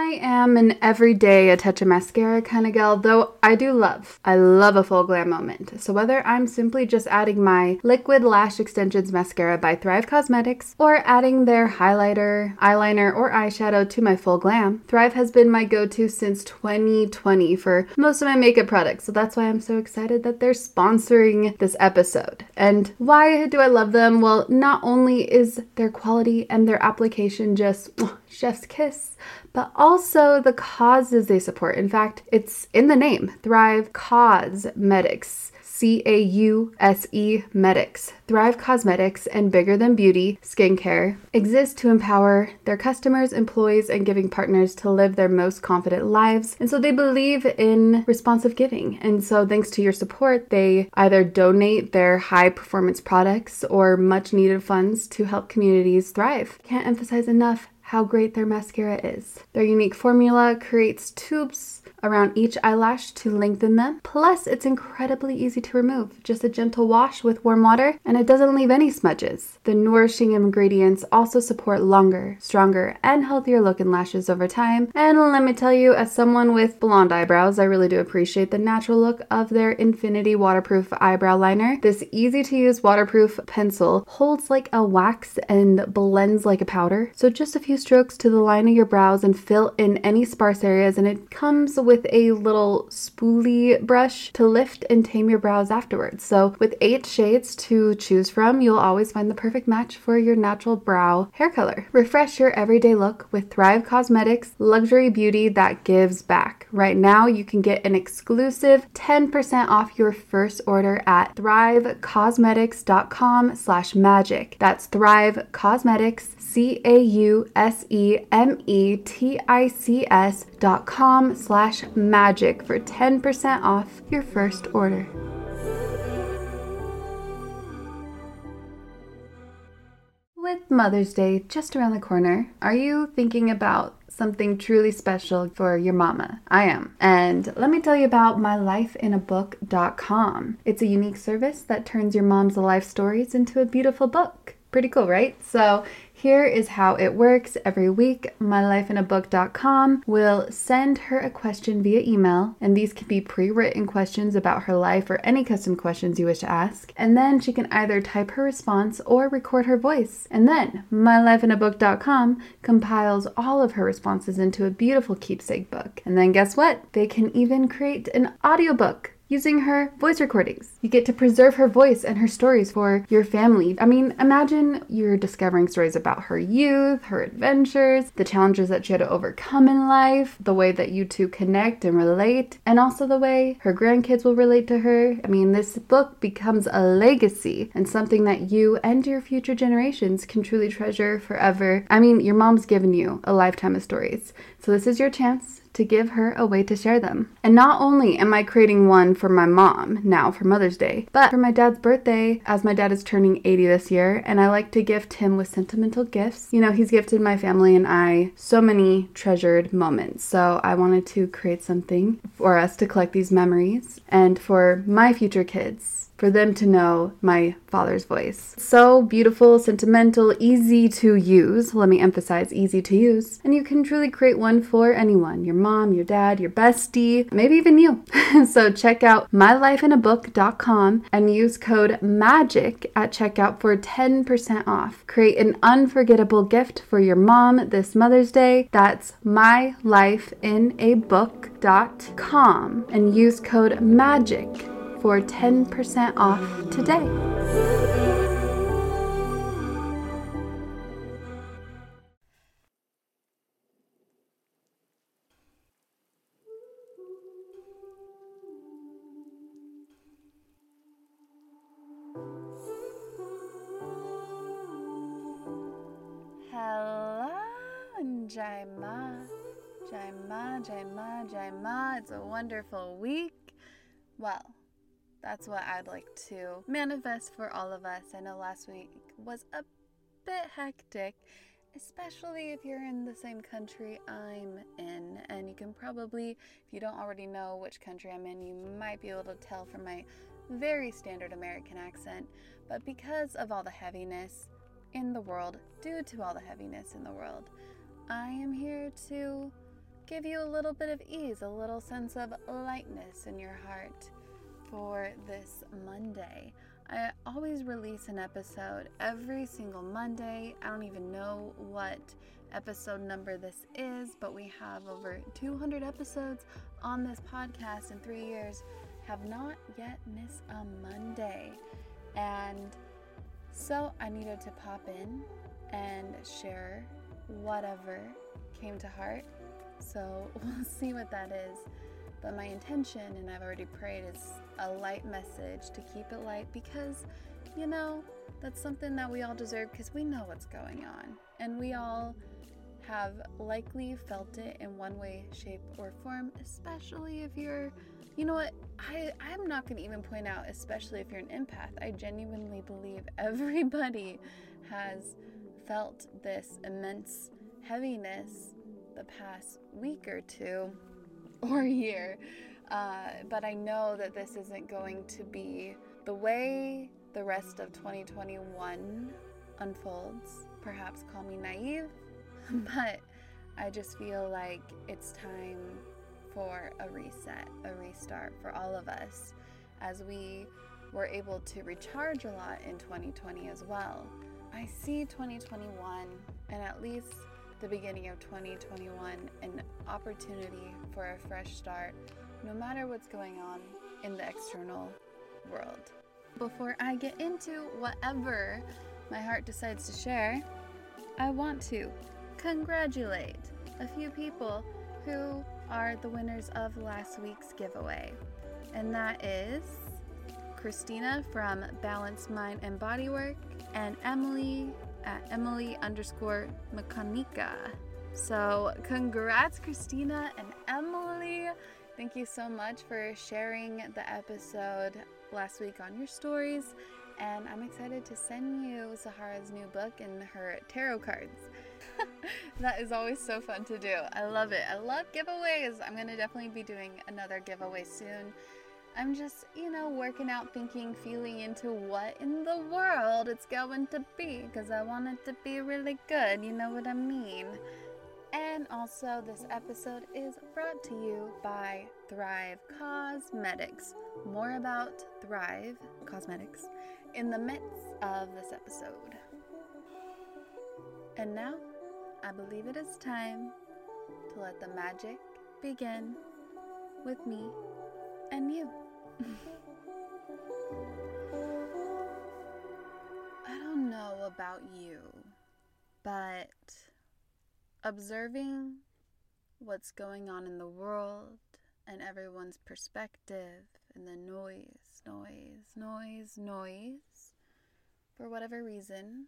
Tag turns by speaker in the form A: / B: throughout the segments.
A: I am an everyday a touch of mascara kind of gal, though I love a full glam moment. So whether I'm simply just adding my Liquid Lash Extensions Mascara by Thrive Causemetics or adding their highlighter, eyeliner, or eyeshadow to my full glam, Thrive has been my go-to since 2020 for most of my makeup products. So that's why I'm so excited that they're sponsoring this episode. And why do I love them? Well, not only is their quality and their application just chef's kiss, but also the causes they support. In fact, it's in the name, Thrive Causemetics. C-A-U-S-E Medics. Thrive Causemetics and Bigger Than Beauty Skincare exist to empower their customers, employees, and giving partners to live their most confident lives. And so they believe in responsive giving. And so thanks to your support, they either donate their high performance products or much needed funds to help communities thrive. Can't emphasize enough how great their mascara is. Their unique formula creates tubes around each eyelash to lengthen them. Plus, it's incredibly easy to remove. Just a gentle wash with warm water, and it doesn't leave any smudges. The nourishing ingredients also support longer, stronger, and healthier looking lashes over time. And let me tell you, as someone with blonde eyebrows, I really do appreciate the natural look of their Infinity Waterproof Eyebrow Liner. This easy-to-use waterproof pencil holds like a wax and blends like a powder. So just a few strokes to the line of your brows and fill in any sparse areas, and it comes with a little spoolie brush to lift and tame your brows afterwards. So with 8 shades to choose from, you'll always find the perfect match for your natural brow hair color. Refresh your everyday look with Thrive Causemetics luxury beauty that gives back. Right now, you can get an exclusive 10% off your first order at thrivecausemetics.com/magic. That's Thrive Causemetics, CAUSEMETICS.com/magic for 10% off your first order. With Mother's Day just around the corner, are you thinking about something truly special for your mama? I am. And let me tell you about mylifeinabook.com. It's a unique service that turns your mom's life stories into a beautiful book. Pretty cool, right? So here is how it works. Every week, mylifeinabook.com will send her a question via email, and these can be pre-written questions about her life or any custom questions you wish to ask. And then she can either type her response or record her voice. And then mylifeinabook.com compiles all of her responses into a beautiful keepsake book. And then guess what? They can even create an audiobook using her voice recordings. You get to preserve her voice and her stories for your family. I mean, imagine you're discovering stories about her youth, her adventures, the challenges that she had to overcome in life, the way that you two connect and relate, and also the way her grandkids will relate to her. I mean, this book becomes a legacy and something that you and your future generations can truly treasure forever. I mean, your mom's given you a lifetime of stories, so this is your chance to give her a way to share them. And not only am I creating one for my mom now for Mother's Day, but for my dad's birthday, as my dad is turning 80 this year, and I like to gift him with sentimental gifts. You know, he's gifted my family and I so many treasured moments. So I wanted to create something for us to collect these memories and for my future kids, for them to know my father's voice. So beautiful, sentimental, easy to use. Let me emphasize, easy to use. And you can truly create one for anyone, your mom, your dad, your bestie, maybe even you. So check out mylifeinabook.com and use code MAGIC at checkout for 10% off. Create an unforgettable gift for your mom this Mother's Day. That's mylifeinabook.com and use code MAGIC for 10% off today. Hello, Jai Ma. Jai Ma, Jai Ma, Jai Ma. It's a wonderful week. Well, that's what I'd like to manifest for all of us. I know last week was a bit hectic, especially if you're in the same country I'm in. And you can probably, if you don't already know which country I'm in, you might be able to tell from my very standard American accent. But because of all the heaviness in the world, due to all the heaviness in the world, I am here to give you a little bit of ease, a little sense of lightness in your heart for this Monday. I always release an episode every single Monday. I don't even know what episode number this is, but we have over 200 episodes on this podcast in 3 years. Have not yet missed a Monday. And so I needed to pop in and share whatever came to heart. So we'll see what that is. But my intention, and I've already prayed, is a light message, to keep it light, because, that's something that we all deserve, because we know what's going on. And we all have likely felt it in one way, shape, or form, especially if you're, I'm not going to even point out, especially if you're an empath. I genuinely believe everybody has felt this immense heaviness the past week or two or year, but I know that this isn't going to be the way the rest of 2021 unfolds. Perhaps call me naive, but I just feel like it's time for a reset, a restart for all of us, as we were able to recharge a lot in 2020 as well. I see 2021, and at least the beginning of 2021, an opportunity for a fresh start, no matter what's going on in the external world. Before I get into whatever my heart decides to share, I want to congratulate a few people who are the winners of last week's giveaway. And that is Christina from Balanced Mind and Bodywork, and Emily at Emily_Mechanica. So congrats, Christina and Emily. Thank you so much for sharing the episode last week on your stories. And I'm excited to send you Zahara's new book and her tarot cards. That is always so fun to do. I love it. I love giveaways. I'm going to definitely be doing another giveaway soon. I'm just, working out, thinking, feeling into what in the world it's going to be, because I want it to be really good, you know what I mean? And also, this episode is brought to you by Thrive Causemetics. More about Thrive Causemetics in the midst of this episode. And now, I believe it is time to let the magic begin with me and you. I don't know about you, but observing what's going on in the world and everyone's perspective and the noise, for whatever reason,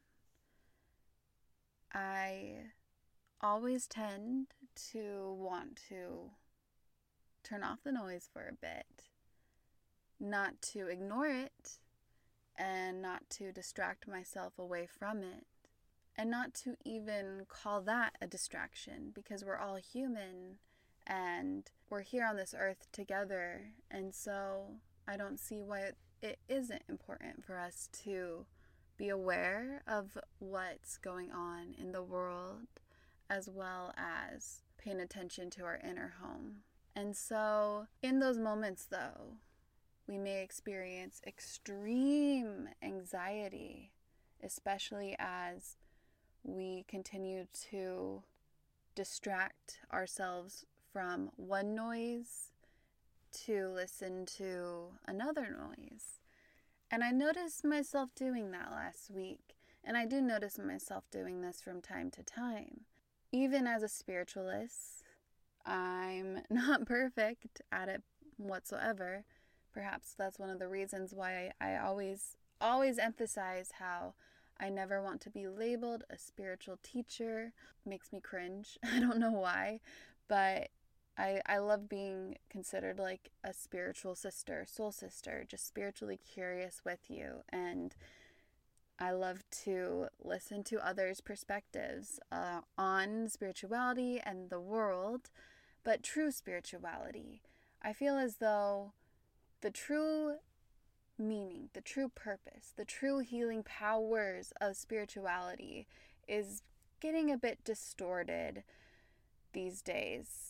A: I always tend to want to turn off the noise for a bit. Not to ignore it, and not to distract myself away from it, and not to even call that a distraction, because we're all human and we're here on this earth together. And so I don't see why it isn't important for us to be aware of what's going on in the world, as well as paying attention to our inner home. And so in those moments, though, we may experience extreme anxiety, especially as we continue to distract ourselves from one noise to listen to another noise. And I noticed myself doing that last week, and I do notice myself doing this from time to time. Even as a spiritualist, I'm not perfect at it whatsoever. Perhaps that's one of the reasons why I always emphasize how I never want to be labeled a spiritual teacher. It makes me cringe. I don't know why, but I love being considered like a spiritual sister, soul sister, just spiritually curious with you. And I love to listen to others' perspectives on spirituality and the world, but true spirituality. I feel as though the true meaning, the true purpose, the true healing powers of spirituality is getting a bit distorted these days.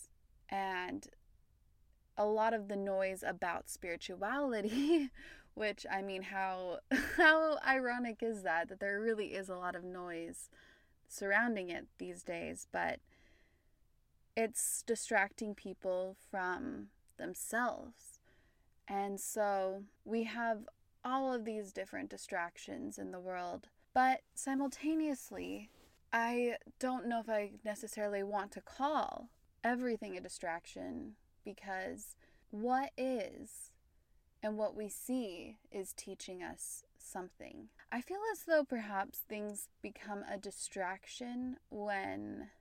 A: and a lot of the noise about spirituality, which, I mean, how ironic is that there really is a lot of noise surrounding it these days, but it's distracting people from themselves. And so we have all of these different distractions in the world, but simultaneously, I don't know if I necessarily want to call everything a distraction, because what is and what we see is teaching us something. I feel as though perhaps things become a distraction when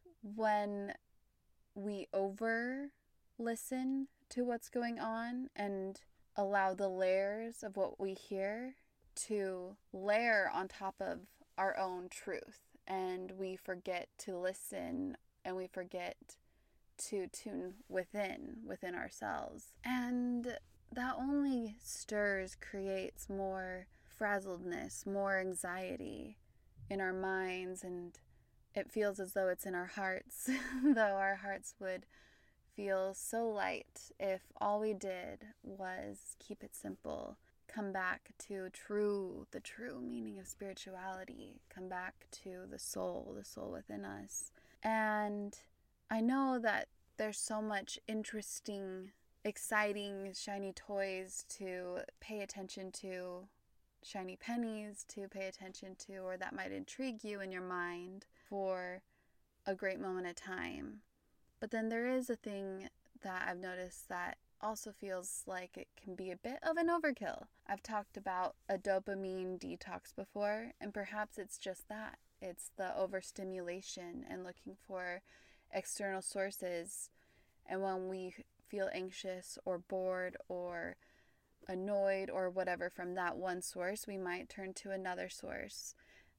A: we over listen to what's going on and allow the layers of what we hear to layer on top of our own truth, and we forget to listen, and we forget to tune within ourselves. And that only creates more frazzledness, more anxiety in our minds, and it feels as though it's in our hearts, though our hearts would feel so light if all we did was keep it simple, come back to the true meaning of spirituality, come back to the soul within us. And I know that there's so much interesting, exciting, shiny toys to pay attention to, shiny pennies to pay attention to, or that might intrigue you in your mind for a great moment of time. But then there is a thing that I've noticed that also feels like it can be a bit of an overkill. I've talked about a dopamine detox before, and perhaps it's just that. It's the overstimulation and looking for external sources, and when we feel anxious or bored or annoyed or whatever from that one source, we might turn to another source.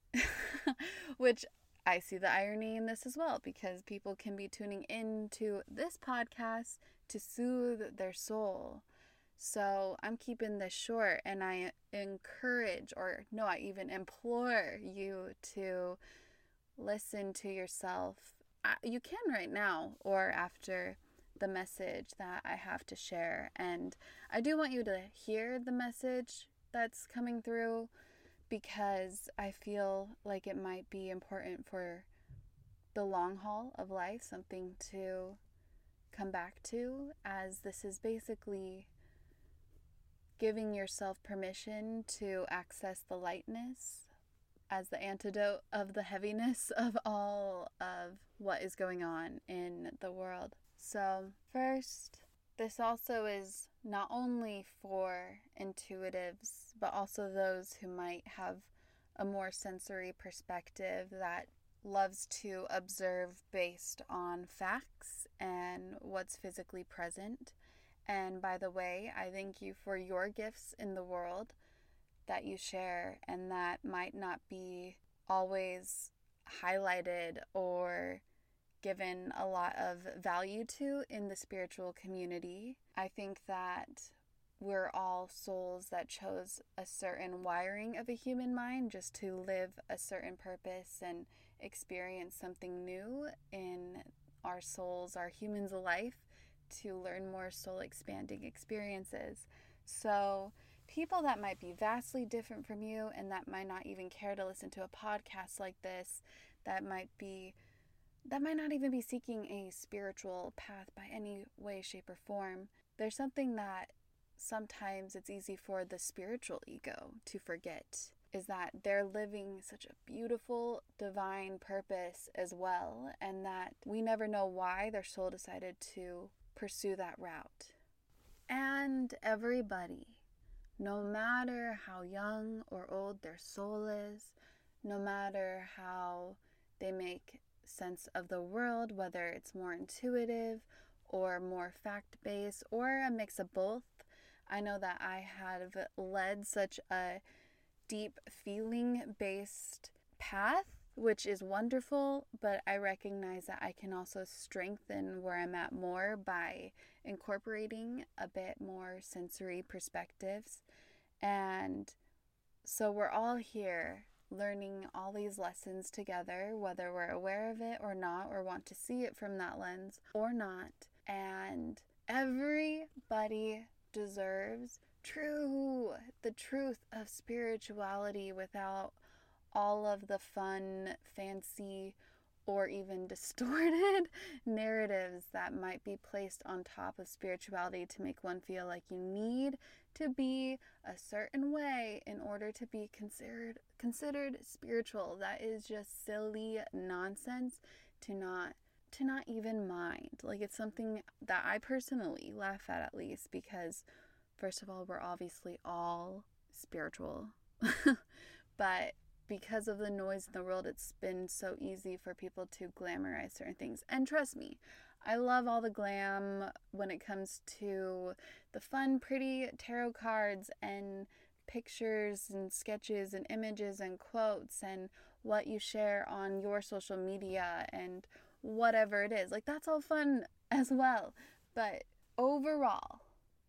A: Which I see the irony in this as well, because people can be tuning into this podcast to soothe their soul. So I'm keeping this short, and I encourage, or no, I even implore you to listen to yourself. You can right now or after the message that I have to share. And I do want you to hear the message that's coming through, because I feel like it might be important for the long haul of life, something to come back to, as this is basically giving yourself permission to access the lightness as the antidote of the heaviness of all of what is going on in the world. So first, this also is not only for intuitives, but also those who might have a more sensory perspective that loves to observe based on facts and what's physically present. And by the way, I thank you for your gifts in the world that you share, and that might not be always highlighted or given a lot of value to in the spiritual community. I think that we're all souls that chose a certain wiring of a human mind just to live a certain purpose and experience something new in our souls, our humans' life, to learn more soul expanding experiences. So people that might be vastly different from you and that might not even care to listen to a podcast like this, that might not even be seeking a spiritual path by any way, shape, or form. There's something that sometimes it's easy for the spiritual ego to forget, is that they're living such a beautiful, divine purpose as well, and that we never know why their soul decided to pursue that route. And everybody, no matter how young or old their soul is, no matter how they make sense of the world, whether it's more intuitive or more fact-based or a mix of both. I know that I have led such a deep feeling-based path, which is wonderful, but I recognize that I can also strengthen where I'm at more by incorporating a bit more sensory perspectives. And so we're all here learning all these lessons together, whether we're aware of it or not, or want to see it from that lens or not.
B: And everybody deserves the truth of spirituality without all of the fun, fancy, or even distorted narratives that might be placed on top of spirituality to make one feel like you need to be a certain way in order to be considered spiritual. That is just silly nonsense to not even mind. Like, it's something that I personally laugh at least, because first of all, we're obviously all spiritual. But because of the noise in the world, it's been so easy for people to glamorize certain things. And trust me, I love all the glam when it comes to the fun, pretty tarot cards and pictures and sketches and images and quotes and what you share on your social media and whatever it is. Like, that's all fun as well. But overall,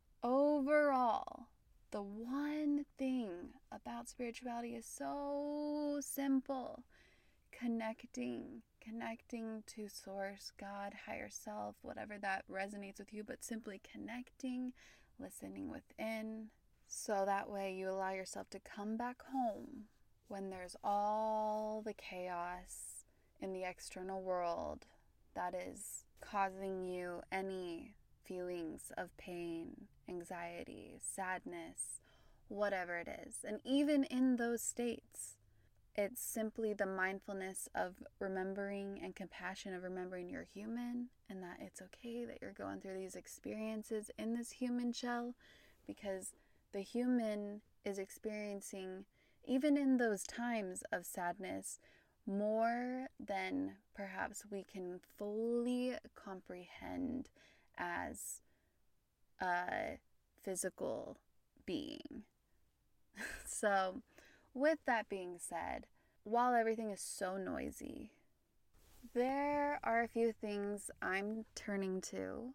B: the one thing about spirituality is so simple. Connecting to source, God, higher self, whatever that resonates with you, but simply connecting, listening within, so that way you allow yourself to come back home when there's all the chaos in the external world that is causing you any feelings of pain, anxiety, sadness, whatever it is. And even in those states, it's simply the mindfulness of remembering and compassion of remembering you're human and that it's okay that you're going through these experiences in this human shell, because the human is experiencing, even in those times of sadness, more than perhaps we can fully comprehend as a physical being. So, with that being said, while everything is so noisy, there are a few things I'm turning to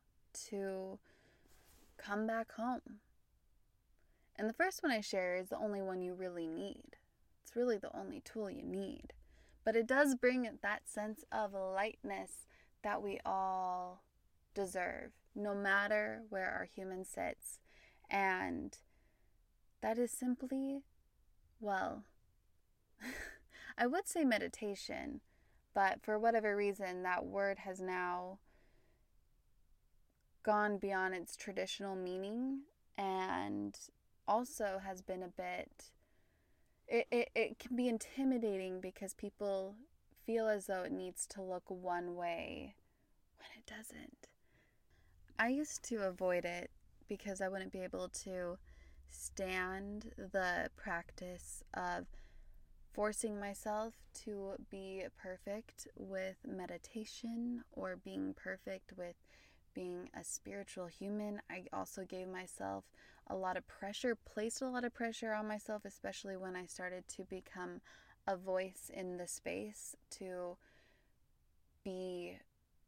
B: come back home. And the first one I share is the only one you really need. It's really the only tool you need. But it does bring that sense of lightness that we all deserve, no matter where our human sits. And that is simply, well, I would say meditation, but for whatever reason, that word has now gone beyond its traditional meaning and also has been a bit, it can be intimidating because people feel as though it needs to look one way when it doesn't. I used to avoid it because I wouldn't be able to stand the practice of forcing myself to be perfect with meditation or being perfect with being a spiritual human. I also gave myself a lot of pressure, placed a lot of pressure on myself, especially when I started to become a voice in the space, to be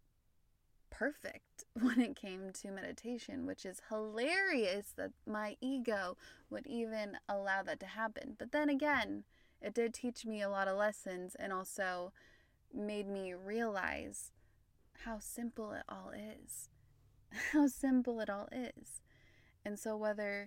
B: perfect when it came to meditation, which is hilarious that my ego would even allow that to happen. But then again, it did teach me a lot of lessons and also made me realize how simple it all is. How simple it all is. And so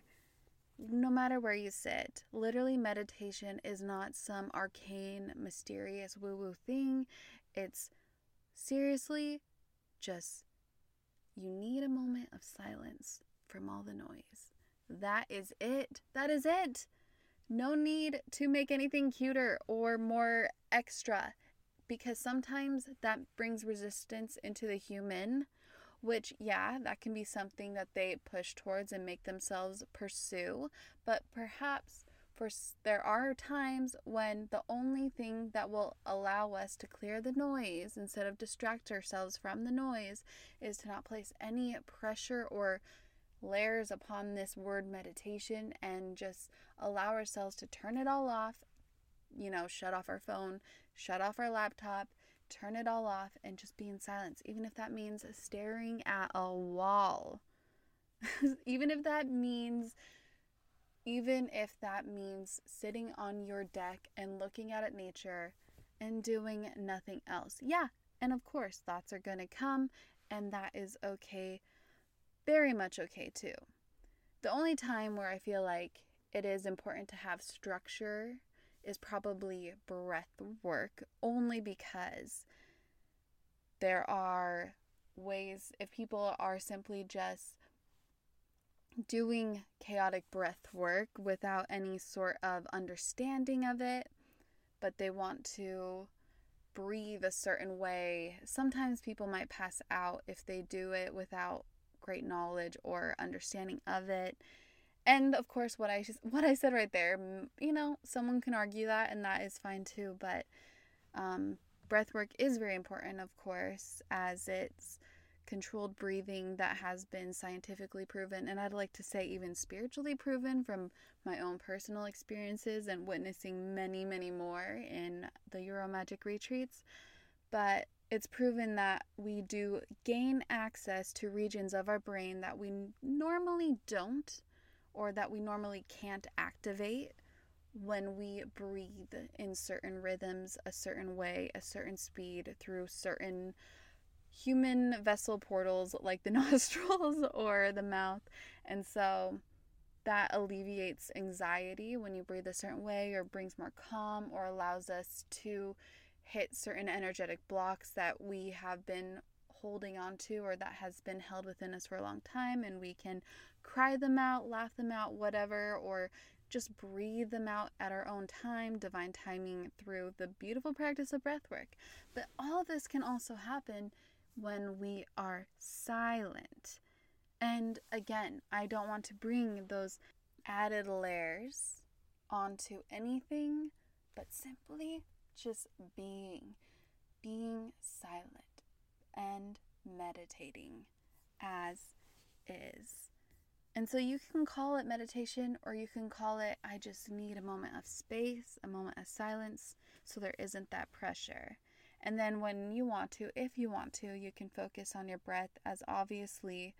B: no matter where you sit, literally meditation is not some arcane, mysterious woo-woo thing. It's seriously just, you need a moment of silence from all the noise. That is it. That is it. No need to make anything cuter or more extra, because sometimes that brings resistance into the human, which, yeah, that can be something that they push towards and make themselves pursue. But perhaps there are times when the only thing that will allow us to clear the noise instead of distract ourselves from the noise is to not place any pressure or layers upon this word meditation and just allow ourselves to turn it all off. Shut off our phone, shut off our laptop, turn it all off and just be in silence, even if that means staring at a wall. even if that means sitting on your deck and looking out at nature and doing nothing else. Yeah, and of course thoughts are going to come and that is okay, very much okay too. The only time where I feel like it is important to have structure is probably breath work, only because there are ways, if people are simply just doing chaotic breath work without any sort of understanding of it, but they want to breathe a certain way, sometimes people might pass out if they do it without great knowledge or understanding of it. And of course, what I said right there, someone can argue that, and that is fine too. But breath work is very important, of course, as it's controlled breathing that has been scientifically proven, and I'd like to say even spiritually proven from my own personal experiences and witnessing many, many more in the Euromagic retreats. But it's proven that we do gain access to regions of our brain that we normally don't, or that we normally can't activate when we breathe in certain rhythms, a certain way, a certain speed, through certain human vessel portals like the nostrils or the mouth. And so that alleviates anxiety when you breathe a certain way, or brings more calm, or allows us to hit certain energetic blocks that we have been holding on to, or that has been held within us for a long time, and we can cry them out, laugh them out, whatever, or just breathe them out at our own time, divine timing, through the beautiful practice of breath work. But all of this can also happen when we are silent. And again, I don't want to bring those added layers onto anything, but simply just being silent and meditating as is. And so you can call it meditation, or you can call it, I just need a moment of space, a moment of silence, so there isn't that pressure. And then when you want to, if you want to, you can focus on your breath, as obviously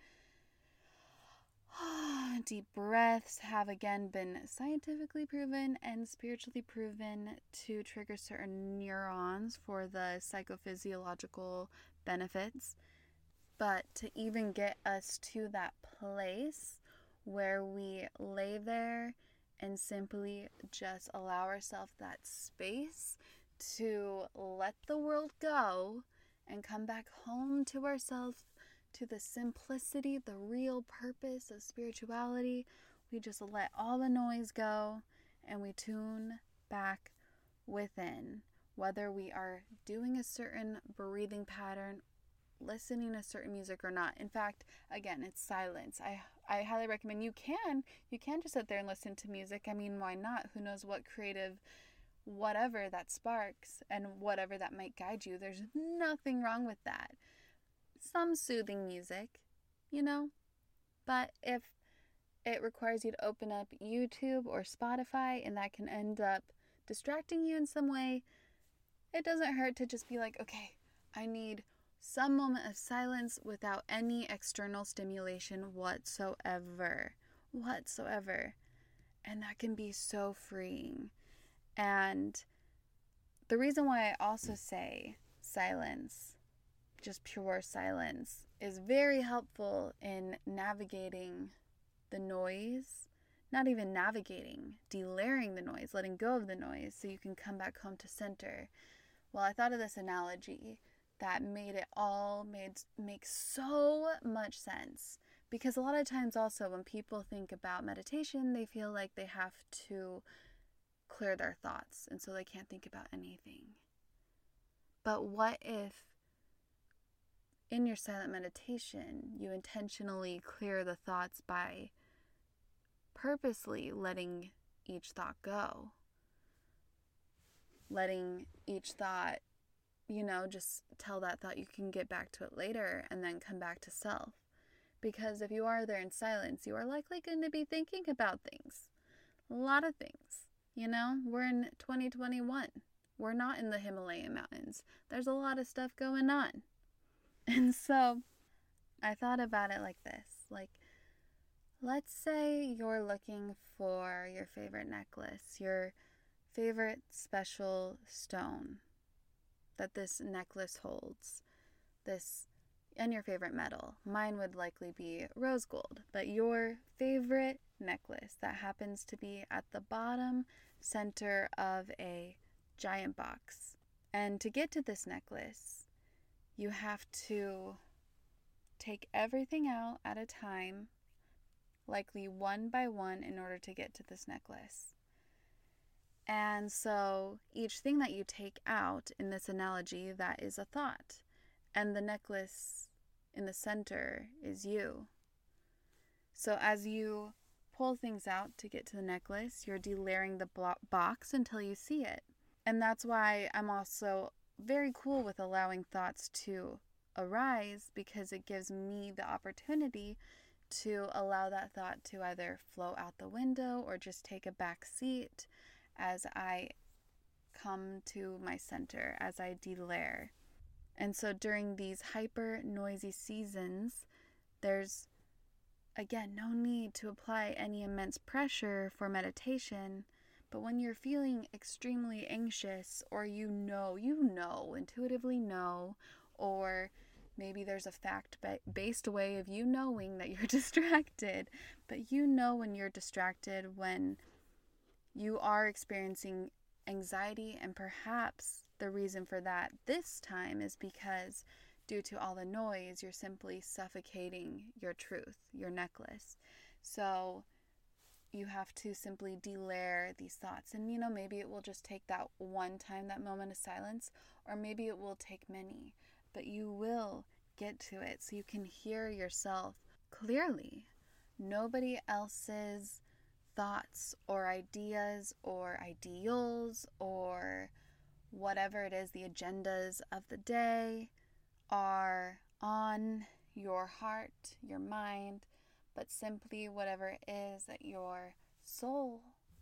B: deep breaths have again been scientifically proven and spiritually proven to trigger certain neurons for the psychophysiological benefits. But to even get us to that place where we lay there and simply just allow ourselves that space to let the world go and come back home to ourselves, to the simplicity, the real purpose of spirituality. We just let all the noise go and we tune back within, whether we are doing a certain breathing pattern, listening to certain music or not. In fact, again, it's silence. I highly recommend you can just sit there and listen to music. I mean, why not? Who knows what creative whatever that sparks and whatever that might guide you. There's nothing wrong with that. Some soothing music, but if it requires you to open up YouTube or Spotify and that can end up distracting you in some way, it doesn't hurt to just be like, okay, I need some moment of silence without any external stimulation whatsoever. And that can be so freeing. And the reason why I also say silence, just pure silence, is very helpful in navigating the noise. Not even navigating, delayering the noise, letting go of the noise so you can come back home to center. Well, I thought of this analogy that made it all make so much sense. Because a lot of times also when people think about meditation, they feel like they have to clear their thoughts, and so they can't think about anything. But what if in your silent meditation you intentionally clear the thoughts by purposely letting each thought go, letting each thought, just tell that thought you can get back to it later and then come back to self. Because if you are there in silence, you are likely going to be thinking about things, a lot of things. We're in 2021. We're not in the Himalayan mountains. There's a lot of stuff going on. And so I thought about it like this. Like, let's say you're looking for your favorite necklace, your favorite special stone that this necklace holds, this and your favorite metal. Mine would likely be rose gold, but your favorite necklace that happens to be at the bottom center of a giant box. And to get to this necklace, you have to take everything out at a time, likely one by one, in order to get to this necklace. And so each thing that you take out in this analogy, that is a thought. And the necklace in the center is you. So as you pull things out to get to the necklace, you're delayering the box until you see it. And that's why I'm also very cool with allowing thoughts to arise, because it gives me the opportunity to allow that thought to either flow out the window or just take a back seat as I come to my center, as I delayer. And so during these hyper noisy seasons, there's, again, no need to apply any immense pressure for meditation. But when you're feeling extremely anxious, or you intuitively know, or maybe there's a fact-based way of you knowing that you're distracted, but you know when you're distracted, when you are experiencing anxiety, and perhaps the reason for that this time is because due to all the noise, you're simply suffocating your truth, your necklace. So you have to simply delayer these thoughts. And maybe it will just take that one time, that moment of silence, or maybe it will take many, but you will get to it so you can hear yourself clearly. Nobody else's thoughts or ideas or ideals or whatever it is, the agendas of the day, are on your heart, your mind, but simply whatever it is that your soul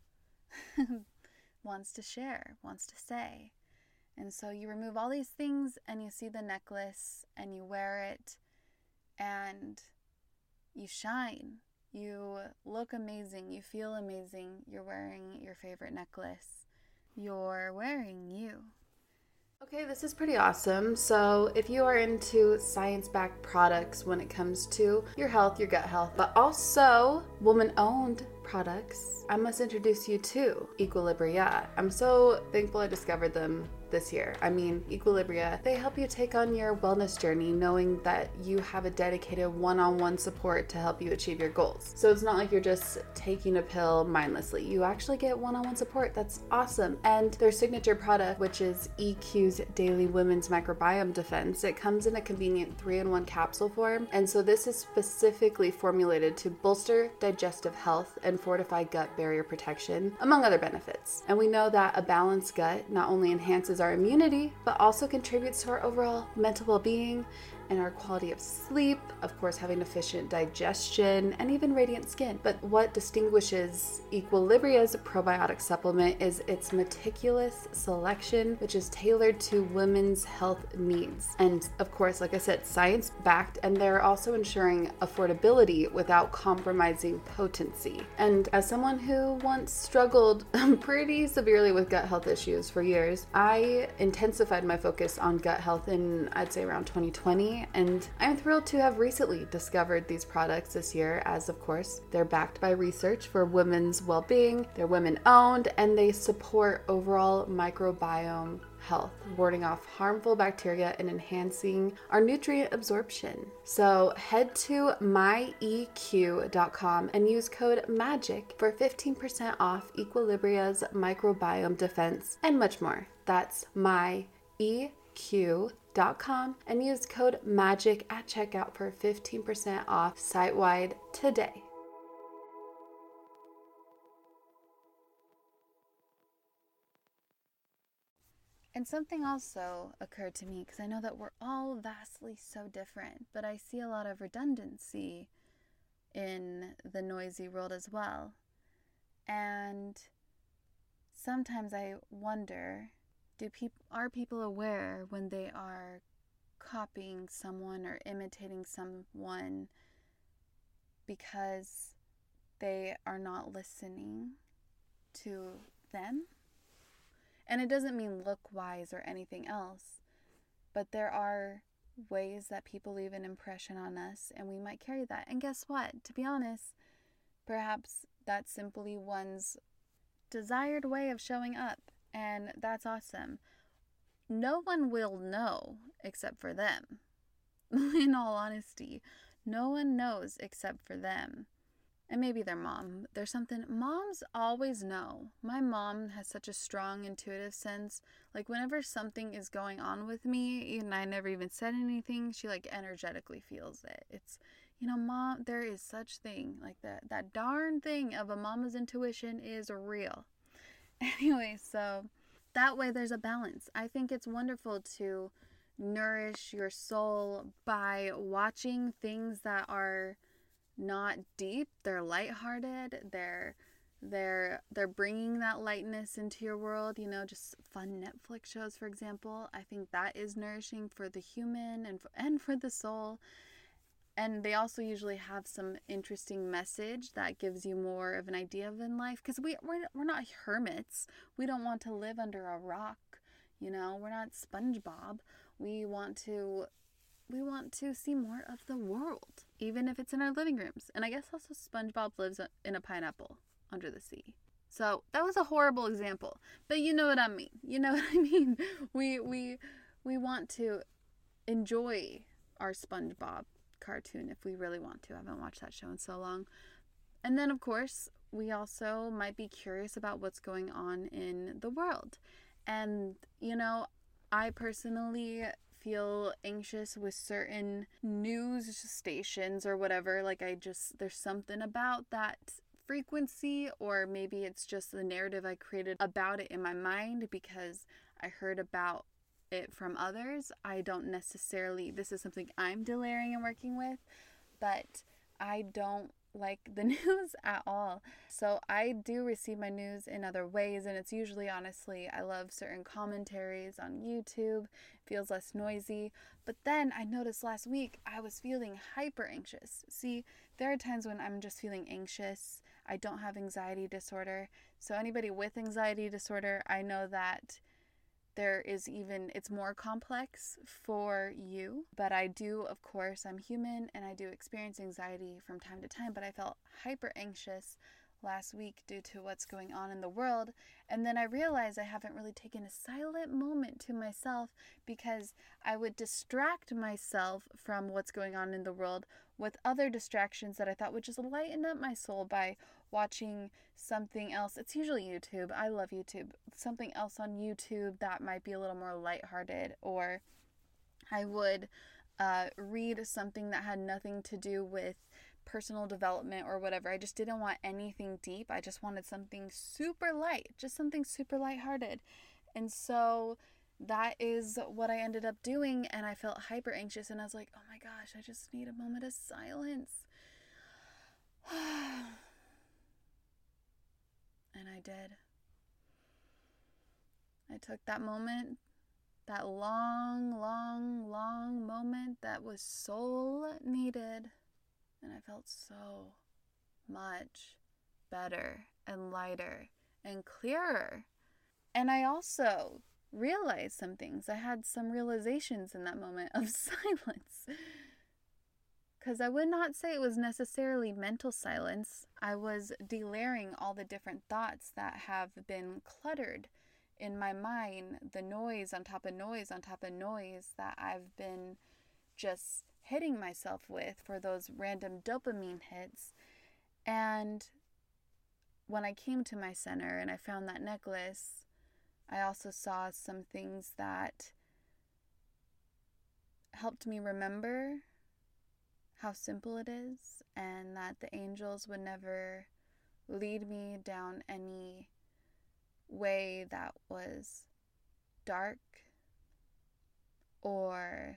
B: wants to share, wants to say. And so you remove all these things and you see the necklace and you wear it and you shine. You look amazing. You feel amazing. You're wearing your favorite necklace. You're wearing you.
A: Okay, this is pretty awesome. So if you are into science-backed products when it comes to your health, your gut health, but also woman-owned products, I must introduce you to Equilibria. I'm so thankful I discovered them this year. Equilibria, they help you take on your wellness journey knowing that you have a dedicated one-on-one support to help you achieve your goals. So it's not like you're just taking a pill mindlessly. You actually get one-on-one support. That's awesome. And their signature product, which is EQ's Daily Women's Microbiome Defense, it comes in a convenient 3-in-1 capsule form. And so this is specifically formulated to bolster digestive health and fortify gut barrier protection, among other benefits. And we know that a balanced gut not only enhances our immunity, but also contributes to our overall mental well-being and our quality of sleep, of course, having efficient digestion and even radiant skin. But what distinguishes Equilibria's probiotic supplement is its meticulous selection, which is tailored to women's health needs. And of course, like I said, science-backed, and they're also ensuring affordability without compromising potency. And as someone who once struggled pretty severely with gut health issues for years, I intensified my focus on gut health in, I'd say, around 2020. And I'm thrilled to have recently discovered these products this year, as of course they're backed by research for women's well-being, they're women-owned, and they support overall microbiome health, warding off harmful bacteria and enhancing our nutrient absorption. So head to myeq.com and use code MAGIC for 15% off Equilibria's microbiome defense and much more. That's myeq.com and use code MAGIC at checkout for 15% off site-wide today.
B: And something also occurred to me, because I know that we're all vastly so different, but I see a lot of redundancy in the noisy world as well. And sometimes I wonder, are people aware when they are copying someone or imitating someone because they are not listening to them? And it doesn't mean look wise or anything else, but there are ways that people leave an impression on us, and we might carry that. And guess what? To be honest, perhaps that's simply one's desired way of showing up, and that's awesome. No one will know except for them. In all honesty, no one knows except for them. And maybe their mom. There's something, moms always know. My mom has such a strong intuitive sense. Like whenever something is going on with me, and I never even said anything, she like energetically feels it. It's, mom, there is such thing. Like that darn thing of a mama's intuition is real. Anyway, so that way there's a balance. I think it's wonderful to nourish your soul by watching things that are not deep. They're lighthearted. They're bringing that lightness into your world, just fun Netflix shows, for example. I think that is nourishing for the human and for the soul. And they also usually have some interesting message that gives you more of an idea of in life, because we're not hermits. We don't want to live under a rock, we're not SpongeBob. We want to see more of the world, even if it's in our living rooms. And I guess also SpongeBob lives in a pineapple under the sea. So that was a horrible example, but you know what I mean. We want to enjoy our SpongeBob cartoon if we really want to. I haven't watched that show in so long. And then of course we also might be curious about what's going on in the world. And I personally feel anxious with certain news stations or whatever. Like there's something about that frequency, or maybe it's just the narrative I created about it in my mind because I heard about it from others. I don't necessarily, this is something I'm delayering and working with, but I don't like the news at all. So I do receive my news in other ways, and it's usually, honestly, I love certain commentaries on YouTube. It feels less noisy. But then I noticed last week I was feeling hyper anxious. See, there are times when I'm just feeling anxious. I don't have anxiety disorder. So anybody with anxiety disorder, I know that it's more complex for you. But I do, of course, I'm human and I do experience anxiety from time to time, but I felt hyper anxious last week due to what's going on in the world. And then I realized I haven't really taken a silent moment to myself, because I would distract myself from what's going on in the world with other distractions that I thought would just lighten up my soul by watching something else. It's usually YouTube. I love YouTube. Something else on YouTube that might be a little more lighthearted, or I would read something that had nothing to do with personal development or whatever. I just didn't want anything deep. I just wanted something super light, just something super lighthearted. And so that is what I ended up doing, and I felt hyper anxious, and I was like, oh my gosh, I just need a moment of silence. And I did. I took that moment, that long moment that was soul needed, and I felt so much better and lighter and clearer. And I also realized some things. I had some realizations in that moment of silence. Because I would not say it was necessarily mental silence. I was delayering all the different thoughts that have been cluttered in my mind, the noise on top of noise on top of noise that I've been just hitting myself with for those random dopamine hits. And when I came to my center and I found that necklace, I also saw some things that helped me remember how simple it is, and that the angels would never lead me down any way that was dark or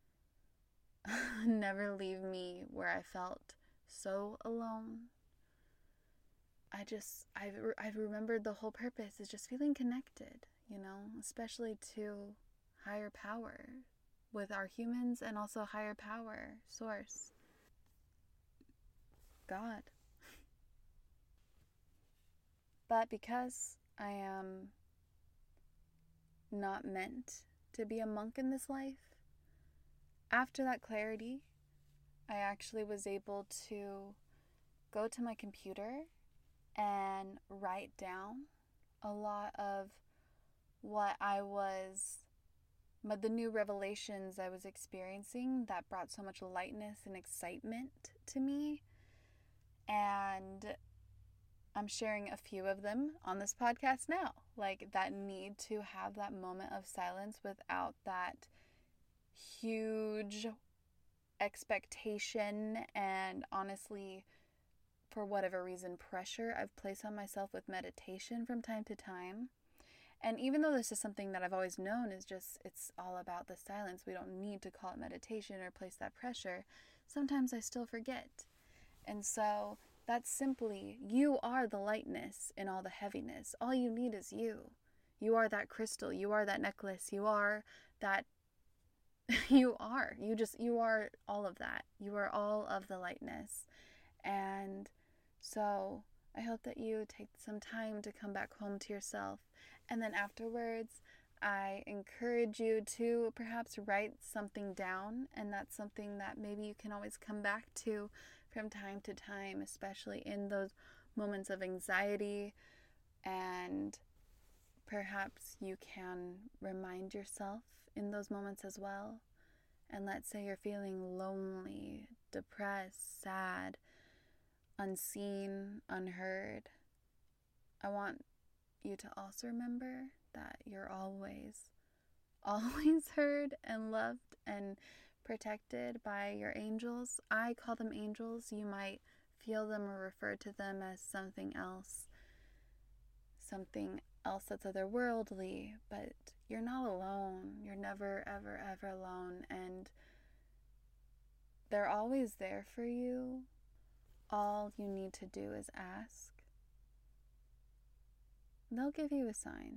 B: never leave me where I felt so alone. I've remembered the whole purpose is just feeling connected, especially to higher power with our humans, and also higher power, source, God. But because I am not meant to be a monk in this life, after that clarity, I actually was able to go to my computer and write down a lot of the new revelations I was experiencing that brought so much lightness and excitement to me. And I'm sharing a few of them on this podcast now. Like that need to have that moment of silence without that huge expectation and, honestly, for whatever reason, pressure I've placed on myself with meditation from time to time. And even though this is something that I've always known is just, it's all about the silence, we don't need to call it meditation or place that pressure, sometimes I still forget. And so that's simply, you are the lightness in all the heaviness. All you need is you. You are that crystal. You are that necklace. You are that, you are all of that. You are all of the lightness. And so I hope that you take some time to come back home to yourself. And then afterwards, I encourage you to perhaps write something down. And that's something that maybe you can always come back to from time to time, especially in those moments of anxiety. And perhaps you can remind yourself in those moments as well. And let's say you're feeling lonely, depressed, sad, unseen, unheard. I want you to also remember that you're always heard and loved and protected by your angels. I call them angels. You might feel them or refer to them as something else that's otherworldly, but you're not alone. You're never, ever, ever alone, and they're always there for you. All you need to do is ask. They'll give you a sign.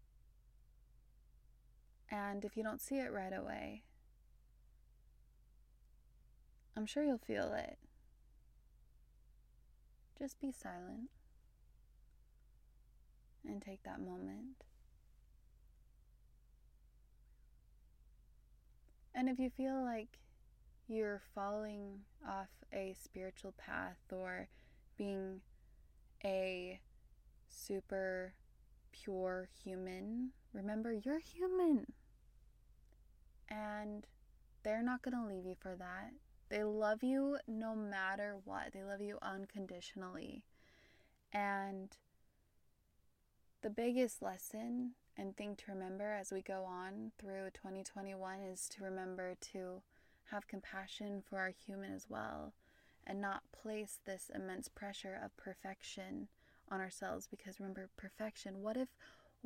B: And if you don't see it right away, I'm sure you'll feel it. Just be silent and take that moment. And if you feel like you're falling off a spiritual path or being a super pure human, remember you're human. And they're not going to leave you for that. They love you no matter what. They love you unconditionally. And the biggest lesson and thing to remember as we go on through 2021 is to remember to have compassion for our human as well, and not place this immense pressure of perfection on ourselves. Because remember, perfection, what if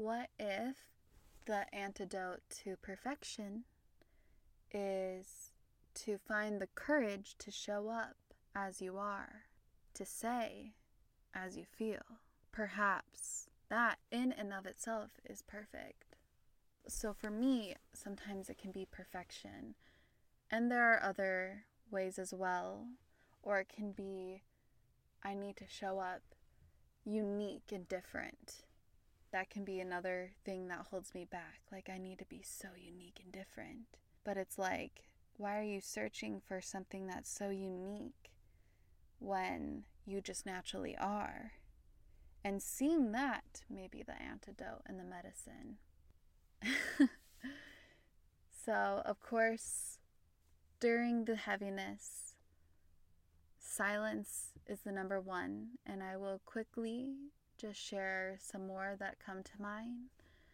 B: the antidote to perfection is to find the courage to show up as you are, to say as you feel? Perhaps that in and of itself is perfect. So for me, sometimes it can be perfection. And there are other ways as well. Or it can be, I need to show up unique and different. That can be another thing that holds me back. Like, I need to be so unique and different. But it's like, why are you searching for something that's so unique when you just naturally are? And seeing that may be the antidote and the medicine. So, of course, during the heaviness, silence is the number one. And I will quickly just share some more that come to mind.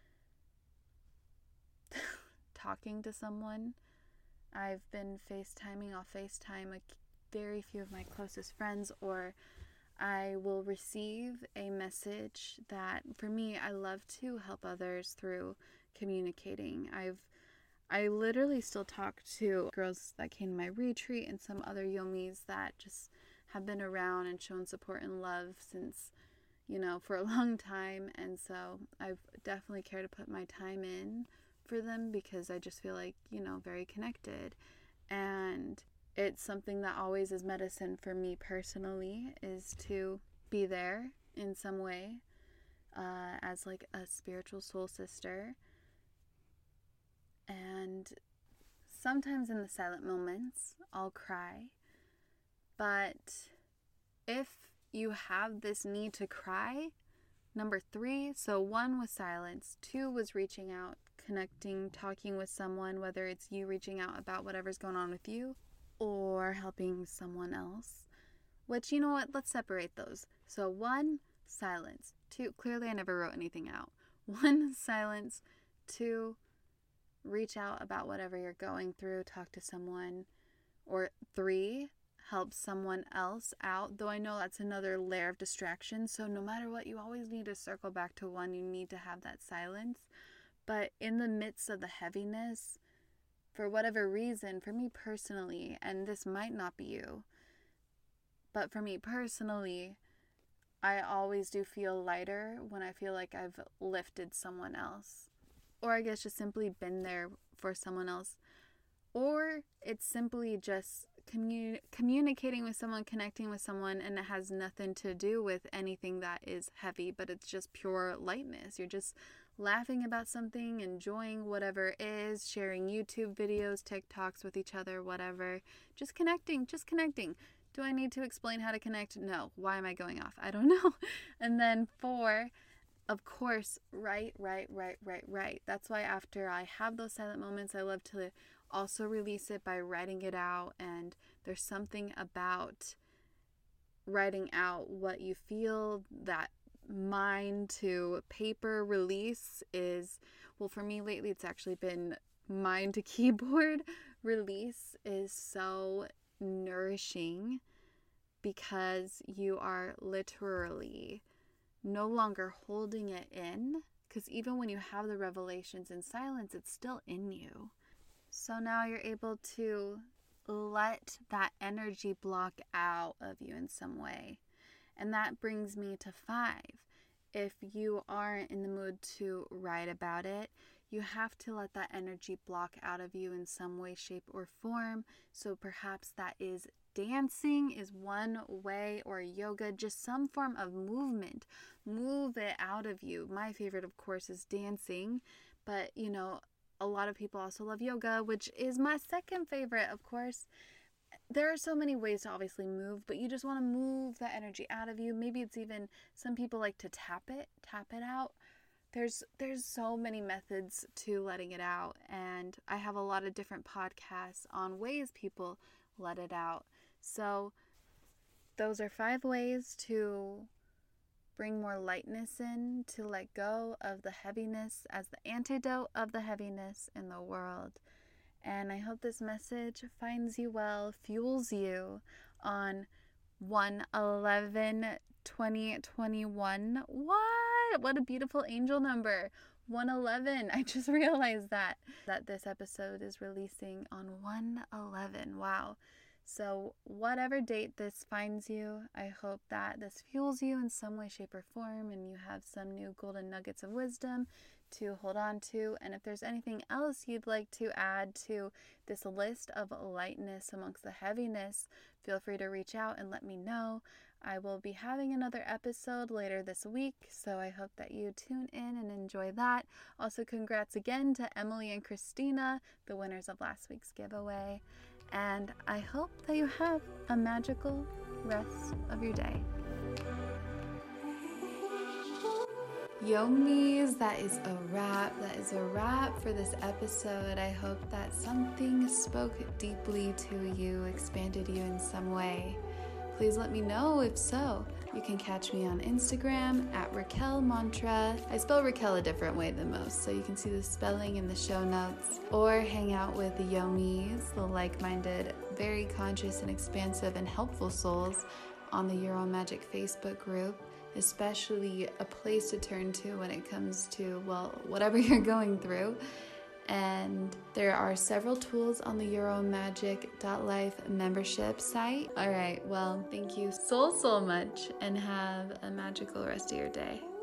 B: Talking to someone. I've been I'll FaceTime very few of my closest friends, or I will receive a message that, for me, I love to help others through communicating. I literally still talk to girls that came to my retreat and some other yomis that just have been around and shown support and love since, for a long time. And so I've definitely cared to put my time in for them because I just feel like, very connected. And it's something that always is medicine for me personally, is to be there in some way as like a spiritual soul sister. And sometimes in the silent moments, I'll cry. But if you have this need to cry, number 3, so 1 was silence, 2 was reaching out, connecting, talking with someone, whether it's you reaching out about whatever's going on with you or helping someone else. Which, you know what, let's separate those. So 1, silence. 2, clearly I never wrote anything out. 1, silence. 2, reach out about whatever you're going through, talk to someone. Or 3, help someone else out, though I know that's another layer of distraction. So no matter what, you always need to circle back to 1. You need to have that silence. But in the midst of the heaviness, for whatever reason, for me personally, and this might not be you, but for me personally, I always do feel lighter when I feel like I've lifted someone else. Or I guess just simply been there for someone else. Or it's simply just communicating with someone, connecting with someone, and it has nothing to do with anything that is heavy, but it's just pure lightness. You're just laughing about something, enjoying whatever it is, sharing YouTube videos, TikToks with each other, whatever. Just connecting. Do I need to explain how to connect? No. Why am I going off? I don't know. And then 4, of course, write. That's why after I have those silent moments, I love to also release it by writing it out. And there's something about writing out what you feel, that mind to paper release is, well, for me lately, it's actually been mind to keyboard release is so nourishing because you are literally no longer holding it in, because even when you have the revelations in silence, it's still in you. So now you're able to let that energy block out of you in some way. And that brings me to 5. If you aren't in the mood to write about it, you have to let that energy block out of you in some way, shape, or form. So perhaps that is dancing is one way, or yoga, just some form of movement. Move it out of you. My favorite, of course, is dancing. But, you know, a lot of people also love yoga, which is my second favorite, of course. There are so many ways to obviously move, but you just want to move that energy out of you. Maybe it's even, some people like to tap it out. There's so many methods to letting it out, and I have a lot of different podcasts on ways people let it out. So those are 5 ways to bring more lightness in, to let go of the heaviness as the antidote of the heaviness in the world. And I hope this message finds you well, fuels you on 1/11/2021. What a beautiful angel number. 111. I just realized that this episode is releasing on 1/11. Wow. So whatever date this finds you, I hope that this fuels you in some way, shape, or form, and you have some new golden nuggets of wisdom to hold on to. And if there's anything else you'd like to add to this list of lightness amongst the heaviness, feel free to reach out and let me know. I will be having another episode later this week, so I hope that you tune in and enjoy that. Also, congrats again to Emily and Christina, the winners of last week's giveaway. And I hope that you have a magical rest of your day. Yomis, that is a wrap. That is a wrap for this episode. I hope that something spoke deeply to you, expanded you in some way. Please let me know if so. You can catch me on Instagram at Raquel Mantra. I spell Raquel a different way than most, so you can see the spelling in the show notes. Or hang out with the Yomis, the like-minded, very conscious and expansive and helpful souls on the Your Own Magic Facebook group, especially a place to turn to when it comes to, well, whatever you're going through. And there are several tools on the yourownmagic.life membership site. All right, well, thank you so much, and have a magical rest of your day.